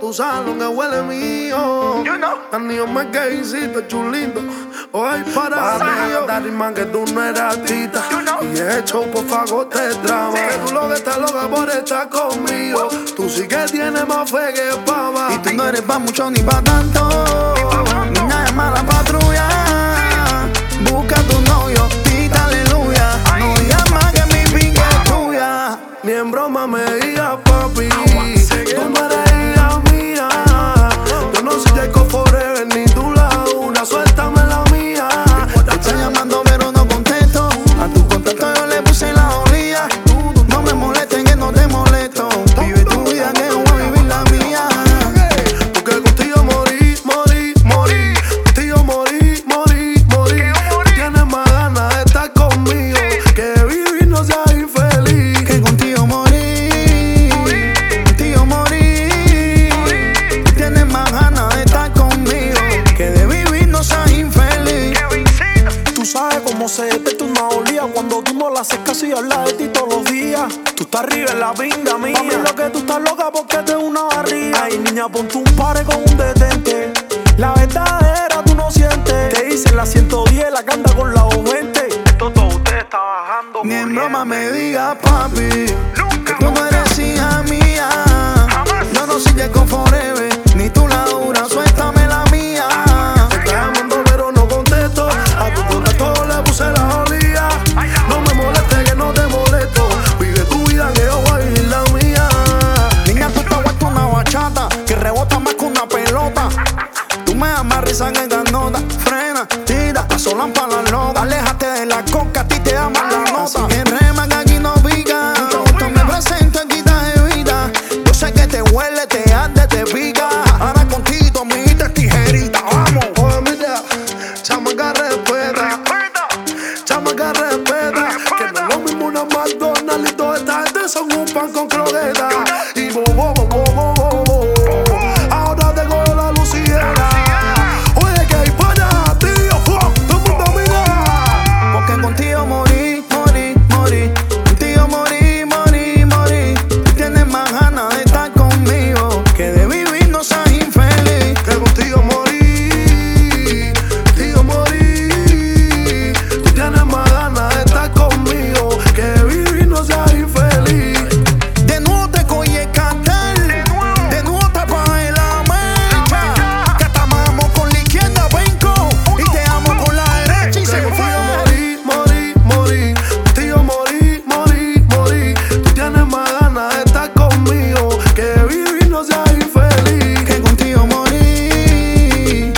tú sabes lo que huele mío. Anillo más que hiciste, chulito. Hoy para mí, esta rima que tú no eras tita. Y he hecho, por favor, te trama. Que tú lo que estás loca por estar conmigo. Tú sí que tienes más fe que pava. Y tú no eres pa' mucho ni pa' tanto. Niña es mala patrulla. Busca tu novio, tita aleluya. No digas más que mi pinga es tuya. Ni en broma me digas papi. Tú no eres hija mía. Yo no soy Jacob Forever ni tú la una. Suéltame la mía. Te estoy llamando pero no contesto. A tu contacto yo le puse la olía. No me molestes que no te molesto. Vive tu vida que yo voy a vivir la mía. Porque contigo morí. Contigo morí. Tú tienes más ganas de estar conmigo que vivir no seas infeliz. Que contigo morí. Contigo morí. Tú tienes más ganas de estar conmigo que de vivir no seas infeliz. Tú sabes cómo se despierta una olía cuando tú no la haces casi hablar de ti todos los días. Tú estás arriba en la pinga mía. Mami, lo que tú estás loca porque te una barriga. Ay, niña, ponte un pare con un detente. La verdadera tú no sientes. Te dicen la 110, la canta con la 20. Esto todo usted está bajando. Ni en broma me digas papi que tú no eres hija mía. Yo no soy Jacob Forever ni tú la dura, suéltame la mía. Te estoy llamando pero no contesto. A tu contacto le puse la olía. No me molestes que no te molesto. Vive tu vida que yo voy a vivir la mía. Niña, tú te vuelto una bachata que rebota más que una pelota. Tú me das más risa que ganota. Frena, tira, asolan pa' la loca. Aléjate de la coca, a ti te da más la nota. En rema que aquí no pica. Esto me presento aquí te evita. Yo sé que te huele, te arde, te pica. Ahora contigo, mi hijita es tijerita. Vamos. Oye, mira, chamaca respeta. Chamaca respeta. Que no es lo mismo una McDonald's y toda esta gente son un pan con croqueta. Y bobo. Ahora te cojo la luciera. Oye, que hay para ti, ojo, todo el mundo mira. Porque contigo morí. Contigo morí. Tú tienes más ganas de estar conmigo que de vivir no seas infeliz. Que contigo morí. Tú tienes más ganas de estar conmigo que vivir no seas infeliz. De nuevo te cogí el cartel. De nuevo te apagué la mecha. Que te amamos con la izquierda, venco. Y te amo con la derecha y se Que fue. morí. Contigo morí. Tú tienes más ganas de estar conmigo que vivir no seas infeliz. Que contigo morí.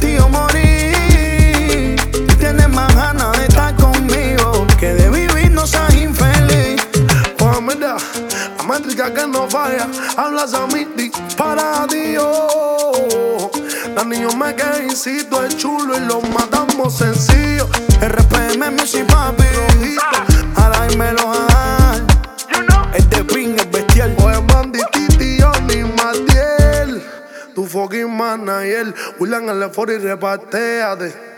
Tú tienes más ganas de estar conmigo que de vivir no seas infeliz. Pues mira, la métrica que no falla, hablas a mí, para Dios. Los niños me que insisto, es chulo y los matamos sencillo. RPM Music Papi. Ahora dímelo a dar. El de Ping, el bestial. Oye, bandititi, Johnny Matiel, tu fucking manager, William L. y repartéate.